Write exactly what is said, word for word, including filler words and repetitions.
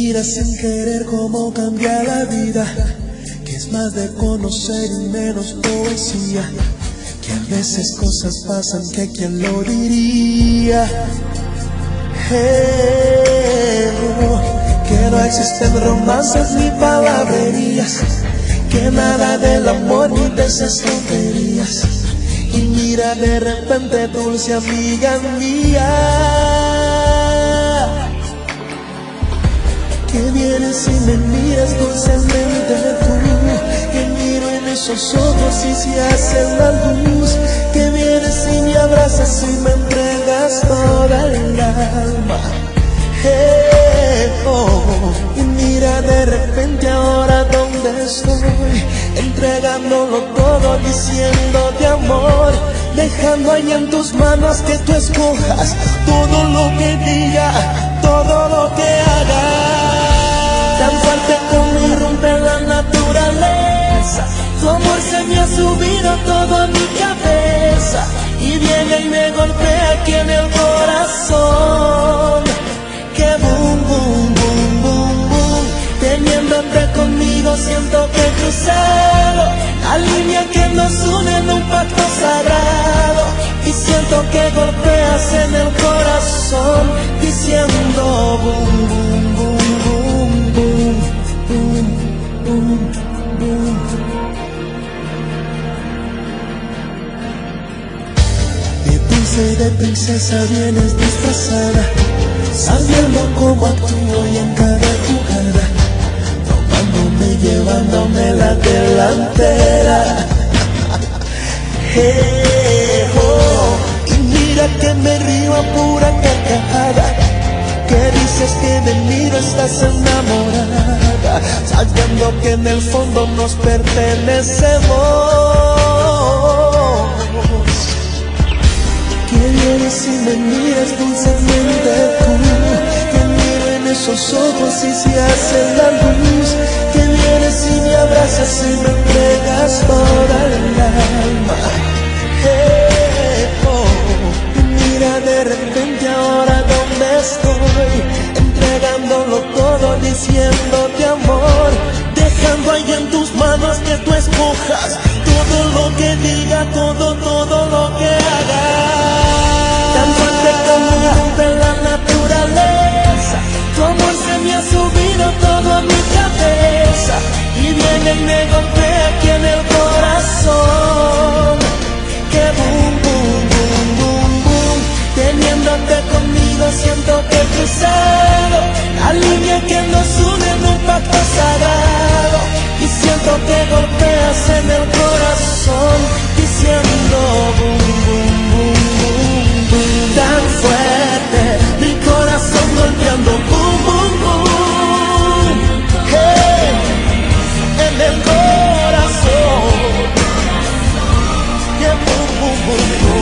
mira sin querer cómo cambia la vida, que es más de conocer y menos poesía, que a veces cosas pasan que quién lo diría. Hey, oh, que no existen romances ni palabrerías, que nada del amor ni de esas tonterías. Y mira de repente, dulce amiga mía, que vienes y me miras dulcemente tú, que miro en esos ojos y se hace la luz, que vienes y me abrazas y me entregas toda el alma. Hey, oh, y mira de repente ahora donde estoy, entregándolo todo, diciéndote amor, dejando ahí en tus manos que tú escojas todo lo que diga, todo lo que haga. Tan fuerte como irrumpe la naturaleza, tu amor se me ha subido todo a mi cabeza, y viene y me golpea aquí en el corazón. Que boom, boom, boom, boom, boom, teniéndote conmigo siento que he cruzado la línea que nos une en un pacto sagrado, y siento que golpeas en el corazón diciendo boom, boom, boom, boom, boom, boom, boom, boom. De dulce y de princesa vienes disfrazada, sabiendo cómo actúo y en cada jugada, tomándome, llevándome la delantera. Hey, oh, y mira que me río a pura carcajada, que dices que de mí no estás enamorada, sabiendo que en el fondo nos pertenecemos. Que vienes y me miras dulcemente tú, que miro en esos ojos y se hace la luz, que vienes y me abrazas y me entregas toda el alma. Hey, oh, y mira de repente ahora donde estoy, entregándolo todo, diciéndote amor, dejando ahí en tus manos que tú escojas todo lo que diga, todo, todo lo que haga. Tan fuerte como rompe la naturaleza, tu amor se me ha subido todo a mi cabeza, y viene y me golpea aquí en el corazón. Que boom, boom, boom, boom, boom, teniéndote conmigo siento que he cruzado la línea que nos une en un pacto sagrado, y siento que golpeas en el corazón diciendo boom, boom, boom, boom, boom. Tan fuerte mi corazón golpeando boom, boom, boom. Hey, en el corazón. Yeah, boom, boom, boom, boom.